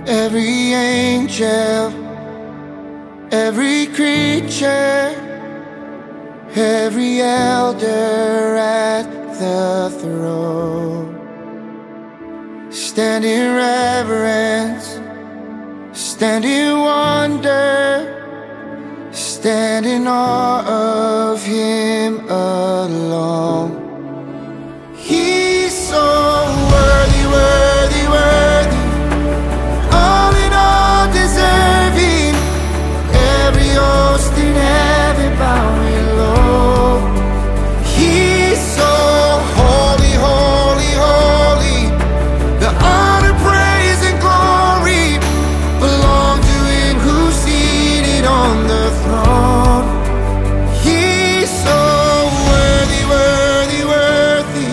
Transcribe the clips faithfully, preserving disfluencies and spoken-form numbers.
Every angel, every creature, every elder at the throne, stand in reverence, stand in wonder, stand in awe of Him alone. He's so worthy, worthy, worthy, all in all deserving. Every host in heaven bowing low. He's so holy, holy, holy. The honor, praise, and glory belong to Him who's seated on the throne. He's so worthy, worthy, worthy.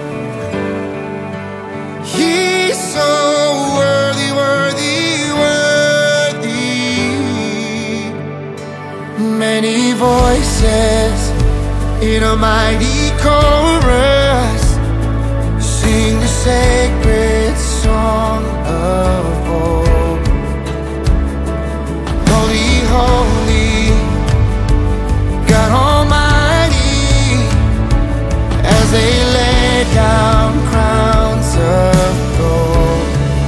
He's so worthy, worthy, worthy. Many voices in a mighty chorus sing the sacred song of old. Holy, holy, God Almighty, as they lay down crowns of gold.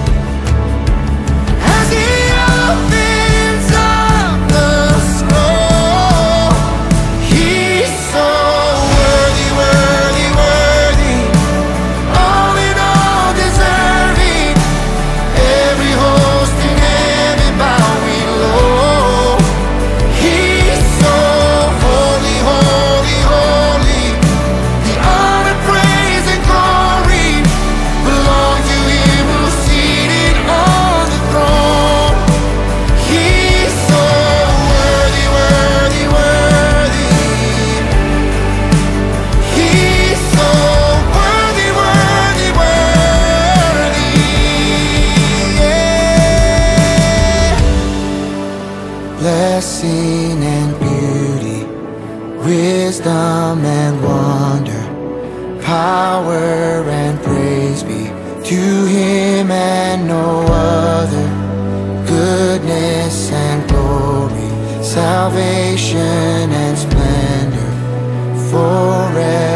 As He opens up the scroll, He's so worthy, worthy, worthy, all in all deserving. Every host in heaven bowing low. He's so holy, holy, holy. The honor, praise, and glory belong to Him who's seated on the throne. He's so worthy, worthy, worthy. He's so worthy, worthy, worthy. Yeah. Blessing and beauty, wisdom and wonder, power and praise be to Him and no other. Goodness and glory, salvation and splendor forever.